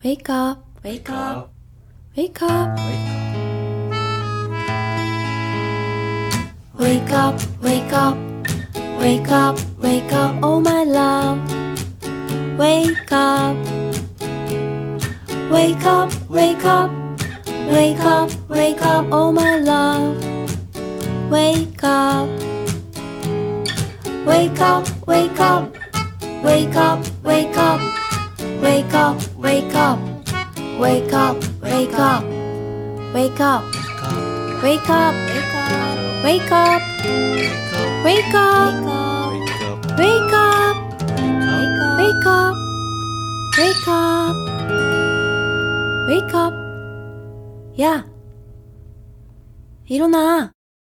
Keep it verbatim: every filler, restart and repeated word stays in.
Wake up, wake up, wake up. Wake up, wake up, wake up, wake up, oh my love. Wake up, wake up, wake up, wake up, wake up, oh my love. Wake up, wake up, wake up, wake up, wake up, wake up, wake up, wake up, wake up, wake up, wake up, wake up, wake up, wake up, wake up, wake up, wake up. 야, 일어나.